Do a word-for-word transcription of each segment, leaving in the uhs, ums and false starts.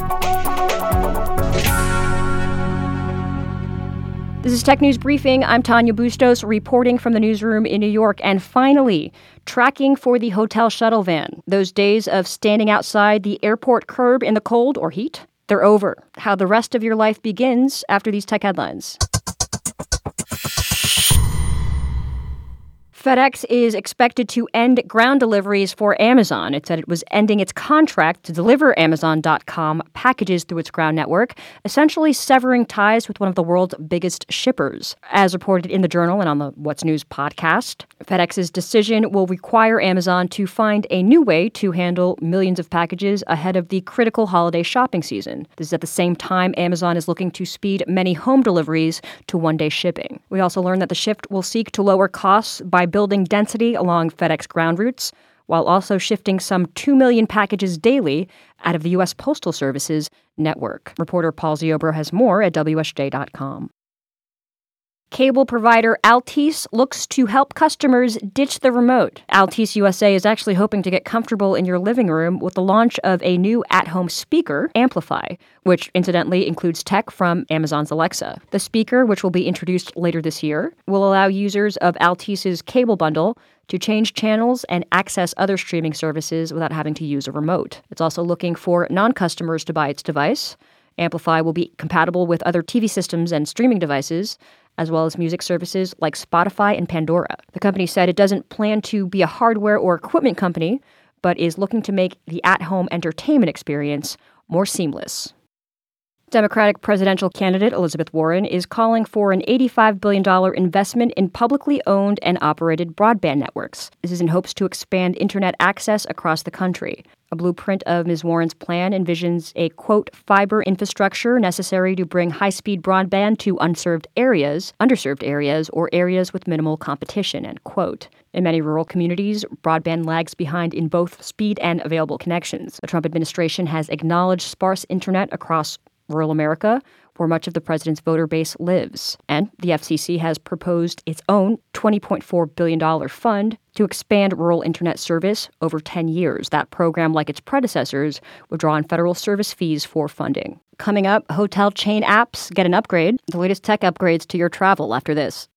This is Tech News Briefing. I'm Tanya Bustos reporting from the newsroom in New York. And finally, tracking for the hotel shuttle van. Those days of standing outside the airport curb in the cold or heat, they're over. How the rest of your life begins after these tech headlines. FedEx is expected to end ground deliveries for Amazon. It said it was ending its contract to deliver Amazon dot com packages through its ground network, essentially severing ties with one of the world's biggest shippers. As reported in the Journal and on the What's News podcast, FedEx's decision will require Amazon to find a new way to handle millions of packages ahead of the critical holiday shopping season. This is at the same time Amazon is looking to speed many home deliveries to one-day shipping. We also learned that the shift will seek to lower costs by building density along FedEx ground routes, while also shifting some two million packages daily out of the U S Postal Service's network. Reporter Paul Ziobro has more at W S J dot com. Cable provider Altice looks to help customers ditch the remote. Altice U S A is actually hoping to get comfortable in your living room with the launch of a new at-home speaker, Amplify, which incidentally includes tech from Amazon's Alexa. The speaker, which will be introduced later this year, will allow users of Altice's cable bundle to change channels and access other streaming services without having to use a remote. It's also looking for non-customers to buy its device. Amplify will be compatible with other T V systems and streaming devices, as well as music services like Spotify and Pandora. The company said it doesn't plan to be a hardware or equipment company, but is looking to make the at-home entertainment experience more seamless. Democratic presidential candidate Elizabeth Warren is calling for an eighty-five billion dollars investment in publicly owned and operated broadband networks. This is in hopes to expand internet access across the country. A blueprint of Miz Warren's plan envisions a, quote, fiber infrastructure necessary to bring high-speed broadband to unserved areas, underserved areas, or areas with minimal competition, end quote. In many rural communities, broadband lags behind in both speed and available connections. The Trump administration has acknowledged sparse internet across rural America, where much of the president's voter base lives. And the F C C has proposed its own twenty point four billion dollars fund to expand rural internet service over ten years. That program, like its predecessors, would draw on federal service fees for funding. Coming up, hotel chain apps get an upgrade. The latest tech upgrades to your travel after this.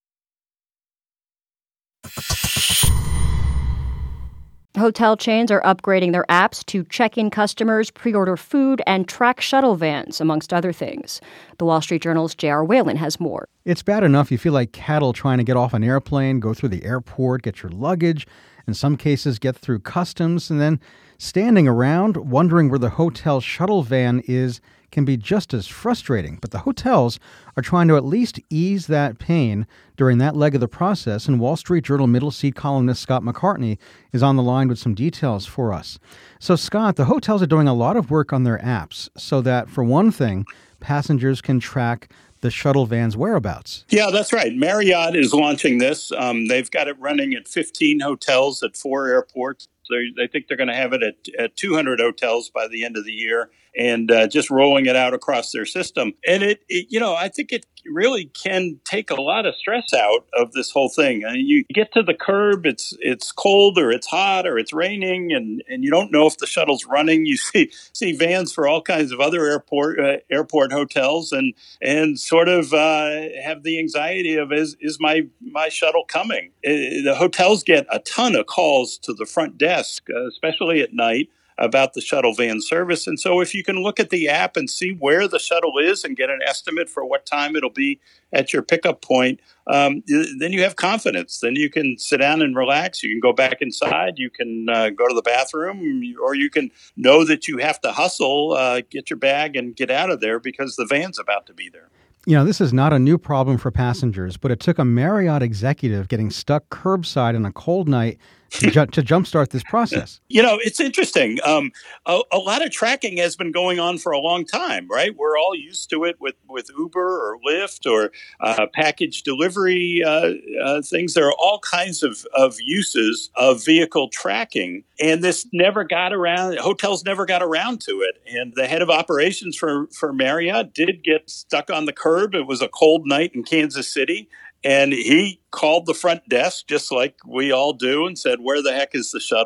Hotel chains are upgrading their apps to check in customers, pre-order food, and track shuttle vans, amongst other things. The Wall Street Journal's J R. Whalen has more. It's bad enough you feel like cattle trying to get off an airplane, go through the airport, get your luggage, in some cases get through customs, and then standing around wondering where the hotel shuttle van is can be just as frustrating. But the hotels are trying to at least ease that pain during that leg of the process, and Wall Street Journal middle seat columnist Scott McCartney is on the line with some details for us. So, Scott, the hotels are doing a lot of work on their apps so that, for one thing, passengers can track the shuttle van's whereabouts. Yeah, that's right. Marriott is launching this. Um, they've got it running at fifteen hotels at four airports. They, they think they're going to have it at, at two hundred hotels by the end of the year, and uh, just rolling it out across their system. And it, it, you know, I think it really can take a lot of stress out of this whole thing. I mean, you get to the curb, it's it's cold or it's hot or it's raining, and, and you don't know if the shuttle's running. You see see vans for all kinds of other airport uh, airport hotels, and and sort of uh, have the anxiety of is is my my shuttle coming? Uh, the hotels get a ton of calls to the front desk, uh, especially at night, about the shuttle van service. And so if you can look at the app and see where the shuttle is and get an estimate for what time it'll be at your pickup point, um, then you have confidence. Then you can sit down and relax. You can go back inside. You can uh, go to the bathroom, or you can know that you have to hustle, uh, get your bag and get out of there because the van's about to be there. You know, this is not a new problem for passengers, but it took a Marriott executive getting stuck curbside on a cold night to, ju- to jumpstart this process. You know, it's interesting. Um, a, a lot of tracking has been going on for a long time, right? We're all used to it with, with Uber or Lyft or uh, package delivery uh, uh, things. There are all kinds of, of uses of vehicle tracking. And this never got around, hotels never got around to it. And the head of operations for, for Marriott did get stuck on the curb. It was a cold night in Kansas City. And he called the front desk, just like we all do, and said, where the heck is the shuttle?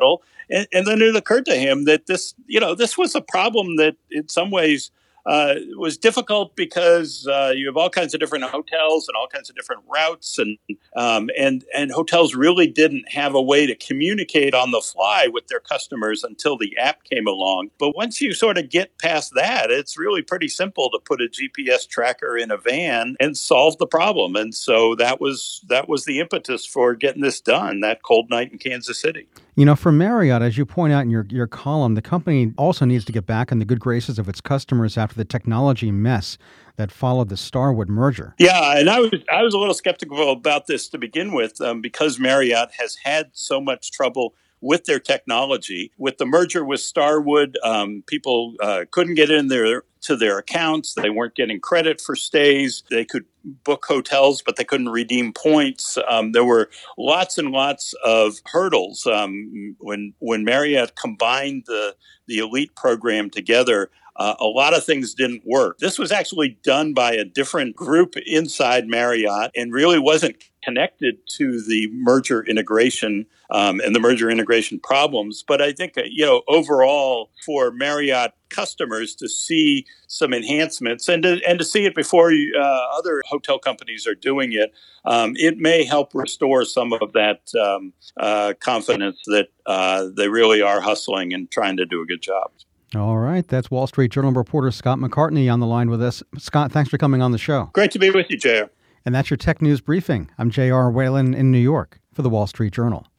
And, and then it occurred to him that this, you know, this was a problem that in some ways uh, was difficult because uh, you have all kinds of different hotels and all kinds of different routes, and um, and and hotels really didn't have a way to communicate on the fly with their customers until the app came along. But once you sort of get past that, it's really pretty simple to put a G P S tracker in a van and solve the problem. And so that was that was the impetus for getting this done that cold night in Kansas City. You know, for Marriott, as you point out in your, your column, the company also needs to get back in the good graces of its customers after the technology mess that followed the Starwood merger. Yeah, and I was I was a little skeptical about this to begin with um, because Marriott has had so much trouble with their technology. With the merger with Starwood, um, people uh, couldn't get in their to their accounts. They weren't getting credit for stays. They could book hotels, but they couldn't redeem points. Um, there were lots and lots of hurdles. Um, when when Marriott combined the the elite program together, Uh, a lot of things didn't work. This was actually done by a different group inside Marriott and really wasn't connected to the merger integration um, and the merger integration problems. But I think, uh, you know, overall for Marriott customers to see some enhancements and to, and to see it before you, uh, other hotel companies are doing it, um, it may help restore some of that um, uh, confidence that uh, they really are hustling and trying to do a good job. All right. That's Wall Street Journal reporter Scott McCartney on the line with us. Scott, thanks for coming on the show. Great to be with you, J R. And that's your Tech News Briefing. I'm J R. Whalen in New York for the Wall Street Journal.